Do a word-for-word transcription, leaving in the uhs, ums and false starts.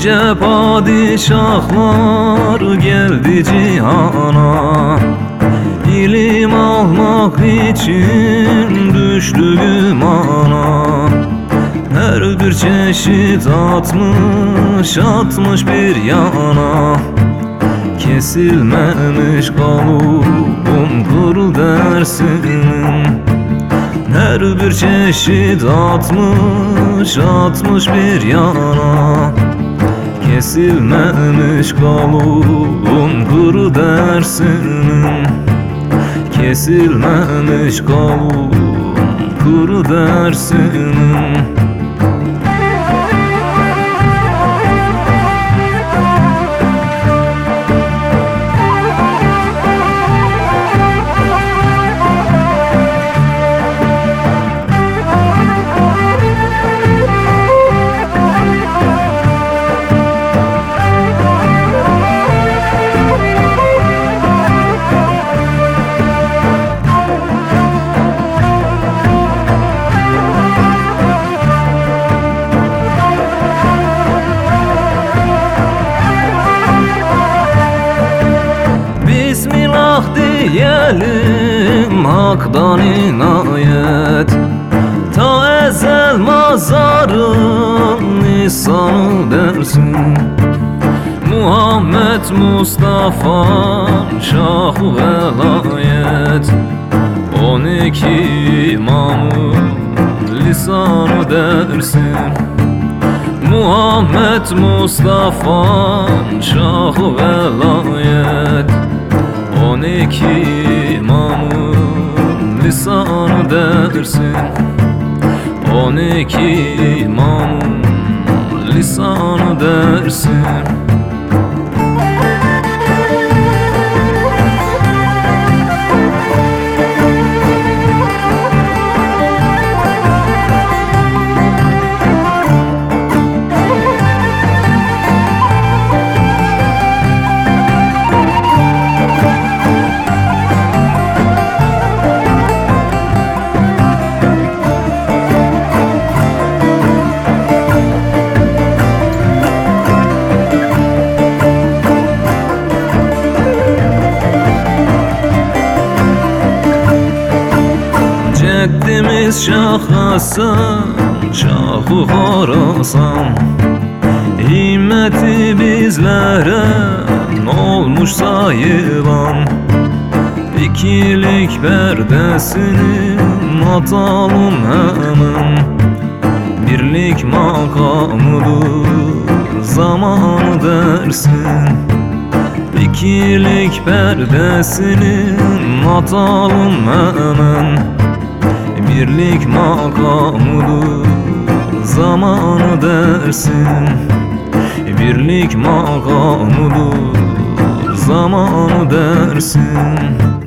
Nice padişahlar geldi cihana, İlim almak için düştü gümana. Her bir çeşit atmış atmış bir yana, kesilmemiş kalıbım kuru dersin. Her bir çeşit atmış atmış bir yana, kesilmemiş kalıbım kuru dersin. Kesilmemiş kalıbım kuru dersin. Bismillah diyelim haktan inayet, ta ezel mazarın nisanı dersin. Muhammed Mustafa şah-ı velayet, on iki imamın lisanı dersin. Muhammed Mustafa şah-ı velayet, on iki imamın lisanı dersin. On iki imamın lisanı dersin. Ceddimiz Şah Hasan, Şah-ı Horasan, himmeti bizlere olmuş sayılan. İkilik perdesini atalım hemen, birlik makamıdır zamanı dersin. İkilik perdesini atalım hemen, birlik makamıdır zamanı dersin. Birlik makamıdır zamanı dersin.